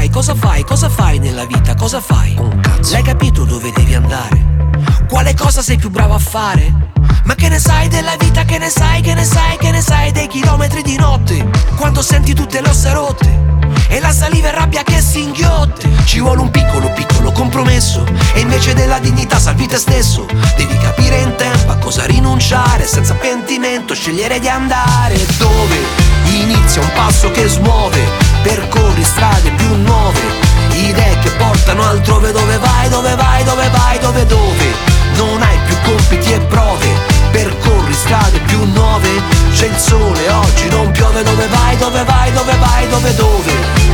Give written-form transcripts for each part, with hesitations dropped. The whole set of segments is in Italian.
fai, cosa fai, cosa fai nella vita, cosa fai? Un cazzo. L'hai capito dove devi andare? Quale cosa sei più bravo a fare? Ma che ne sai della vita, che ne sai, che ne sai, che ne sai dei chilometri di notte? Quando senti tutte le ossa rotte e la saliva e rabbia che si inghiotte. Ci vuole un piccolo piccolo compromesso e invece della dignità salvi te stesso. Devi capire in tempo a cosa rinunciare, senza pentimento scegliere di andare. Dove inizia un passo che smuove, percorri strade più nuove, idee che portano altrove. Dove vai, dove vai, dove vai, dove dove non hai più compiti e prove, percorri strade più nuove, c'è il sole oggi, non piove. Dove vai, dove vai, dove vai, dove dove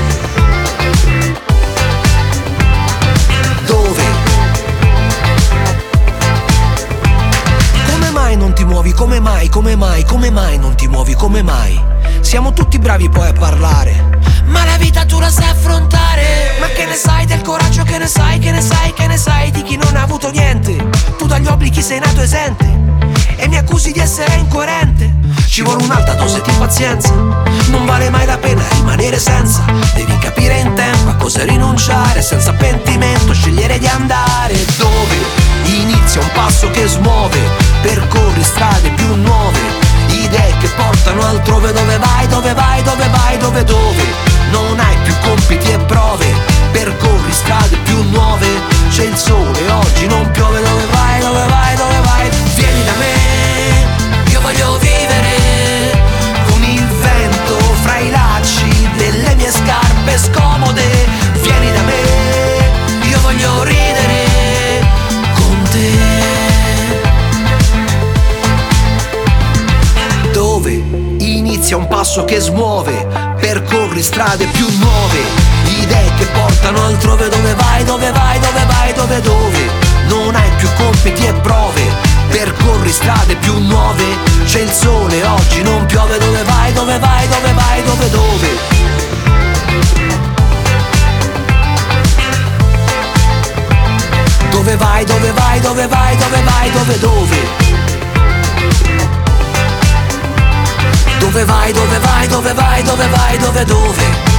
dove? Come mai non ti muovi, come mai, come mai, come mai non ti muovi, come mai? Siamo tutti bravi poi a parlare, ma la vita tu la sai affrontare. Ma che ne sai del coraggio, che ne sai, che ne sai, che ne sai di chi non ha avuto niente? Tu dagli obblighi sei nato esente e mi accusi di essere incoerente. Ci vuole un'alta dose di pazienza, non vale mai la pena rimanere senza. Devi capire in tempo a cosa rinunciare, senza pentimento scegliere di andare. Dove inizia un passo che smuove, percorri strade più nuove, idee che portano altrove. Dove vai, dove vai, dove vai, dove dove non hai più compiti e prove, percorri strade più nuove, c'è il sole oggi, non piove. Dove vai, dove vai, dove vai? Vieni da me, io voglio vivere con il vento fra i lacci delle mie scarpe scomode. Vieni da me, io voglio ridere con te. Dove inizia un passo che smuove, percorri strade più nuove, idee che portano altrove. Dove vai, dove vai, dove vai, dove dove non hai più compiti e prove, percorri strade più nuove, c'è il sole oggi, non piove. Dove vai, dove vai, dove vai, dove dove dove vai, dove vai, dove vai, dove vai, dove dove dove vai, dove vai, dove vai, dove vai, dove dove